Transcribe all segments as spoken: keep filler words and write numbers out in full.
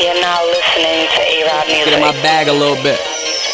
You're now listening to A-Rod Music. Get in my bag a little bit.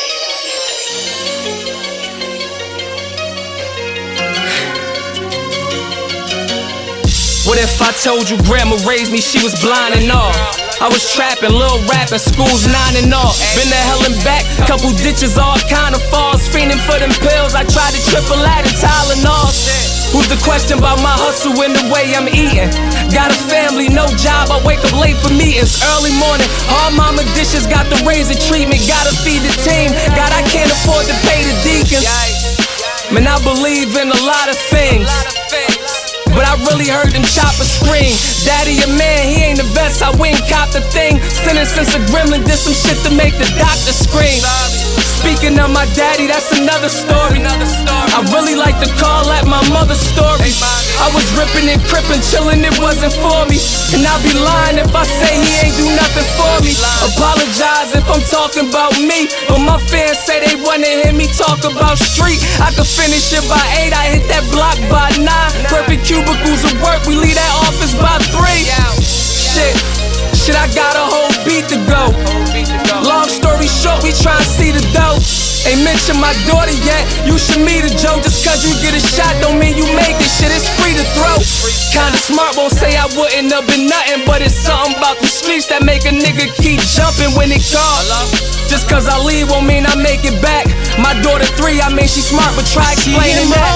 What if I told you grandma raised me, she was blind and all? I was trapping, little rapping, school's nine and all. Been to hell and back, couple ditches, all kind of falls. Fiending for them pills, I tried to triple that and Tylenol. Who's the question about my hustle and the way I'm eating? Got a family, no job, I wake up late for meetings. Early morning, all mama dishes, got the razor treatment. Gotta feed the team, God, I can't afford to pay the deacons. Man, I believe in a lot of things, but I really heard them choppers scream. Daddy a man, he ain't the best, I went cop the thing. Sinning since a gremlin did some shit to make the doctor scream. Speaking of my daddy, that's another story. I really like to call that my mother's story. I was ripping and crippin', chillin', it wasn't for me. And I'd be lying if I say he ain't do nothing for me. Apologize if I'm talking about me, but my fans say they wanna hear me talk about street. I could finish it by eight, I hit that block by nine. Perfect cubicles of work, we leave that office by three. Shit, shit, I got a whole beat to go. Long story short, we tryna see the dough. Ain't mention my daughter yet, you should meet a Joe. Just cause you get a shot don't mean you make it, shit, it's free to throw. Kinda smart, won't say I wouldn't have been nothing, but it's something about the streets that make a nigga keep jumping when it calls. Just cause I leave won't mean I make it back. My daughter three, I mean she smart, but try explaining that.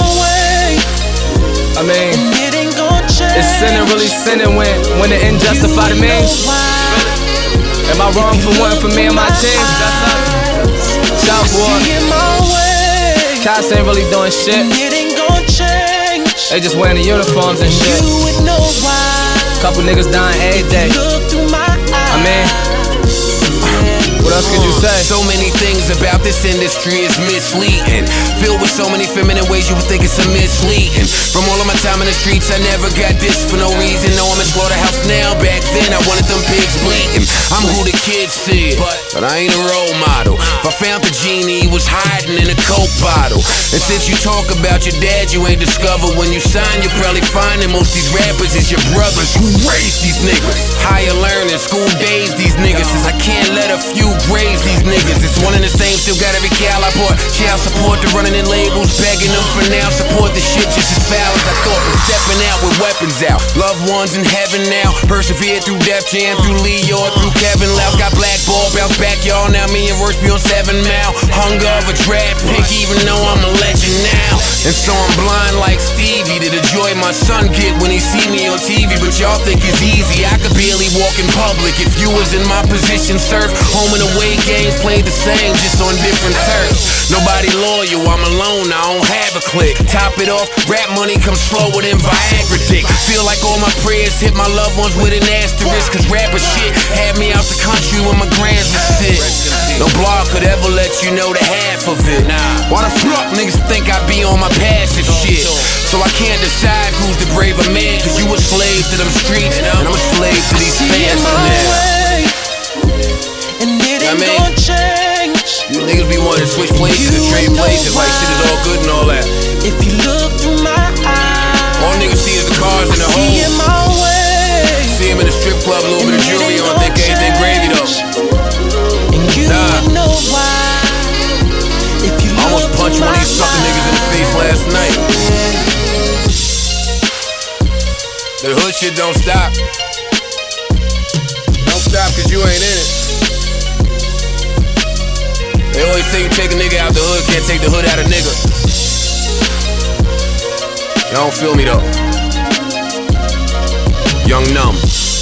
I mean, it's sinning, really sinning when, when the end justify the means. Am I wrong for one for me and my team? That's up. Shout for Cops ain't really doing shit. They just wearing the uniforms and shit. Couple niggas dying every day. I mean, what else could you say? So many things about this industry is misleading. Filled with so many feminine ways you would think it's a misleading. From all of my time in the streets, I never got this for no reason. No, I'm in slaughterhouse now. Back then, I wanted them pigs bleeding. I'm who the kids said, but I ain't a role model. If I found the genie, he was hiding in a Coke bottle. And since you talk about your dad, you ain't discovered when you sign, you're probably finding most these rappers is your brothers who raised these niggas. Higher learning, school days, these niggas. Since I can't let a few raise these niggas. It's one and the same, still got every cal I bought. Child support to running in labels, begging them for now. Support the shit just as foul as I thought from stepping out with weapons out. Loved ones in heaven now. Persevere through Def Jam, through Leo, through Kevin Louse. Got black ball, bounce back, y'all. Now me and Royce be on seven mile. Hunger of a draft pick, even though I'm a legend now. And so I'm blind like Stevie to the joy my son get when he see me on T V. But y'all think it's easy, I could barely walk in public. If you was in my position, surf home and away games played the same, just on different turfs. Nobody loyal, I'm alone, I don't have a click. Top it off, rap money comes slower than Viagra dick. Feel like all my prayers hit my loved ones with an asterisk. Cause rapper shit had me out the country when my grands was sick. No blog could ever let you know the half of it. Why the fuck niggas think I be on my passive shit? So I can't decide who's the braver man. Cause you a slave to them streets, and I'm a slave to these fans for now. And it ain't I mean, gon' change. You niggas be wanting to switch places and trade places like shit is all good and all that. If you look through my eyes, all niggas see is the cars and the hoes. See him my way. See him in the strip club, a little bit of jewelry on, think anything gravy though. And you nah. would know why. If you I almost punched one of these sucker niggas in the face last night. The hood shit don't stop. Don't stop cause you ain't in it. They always say you take a nigga out the hood, can't take the hood out of nigga. Y'all don't feel me though. Young Numb.